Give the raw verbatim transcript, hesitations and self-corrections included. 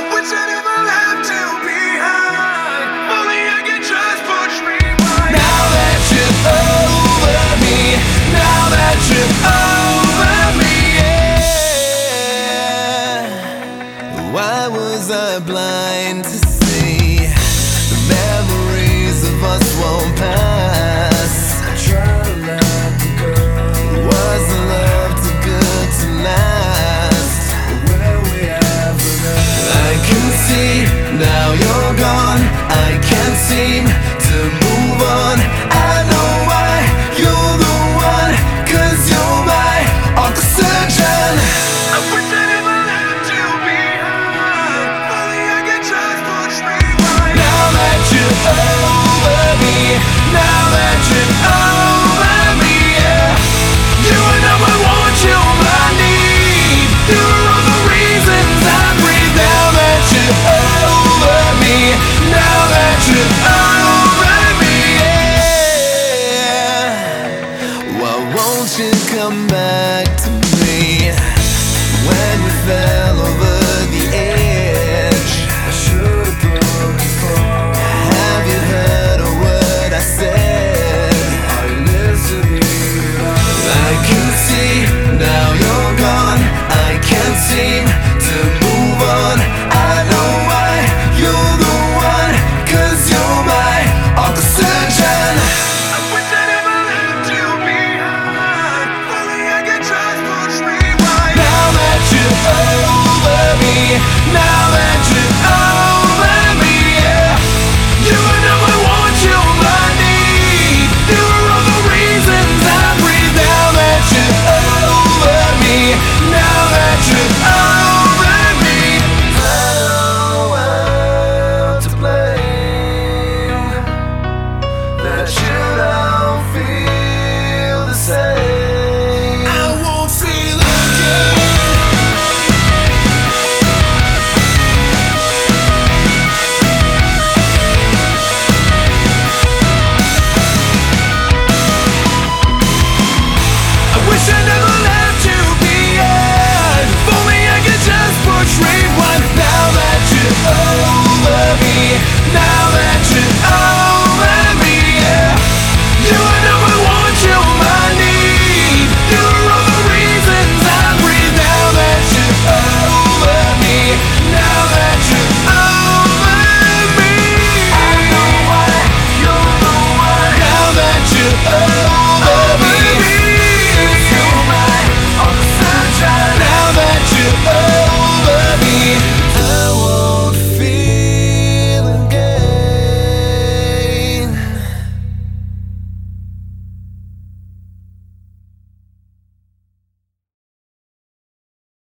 wish I never left you behind. Only I can just push rewind. Now that you're over me, now that you're over me, yeah. Why was I blind to see the memories of us won't pass? I try to let them go. Was the love too good to last? Will we ever know? I can see now you're gone. I can't seem to move on. I know why. You're the one, 'cause you're my oxygen. I wish I never left you behind. Only I can just push rewind. Now that you're over me, now that you're over me, yeah. You know I want you, I need. You're all the reasons I breathe. Now that you're over me, now that you're over me, yeah. Why won't you come back to me when you fell over the edge? I should've broken fall. Have you heard a word I said? Are you listening? I can see now you're gone. I can't seem to move on. I know why. You're the one, 'cause you're my oxygen. I wish I never left you behind. Only I can just push rewind. Now that you're over me, now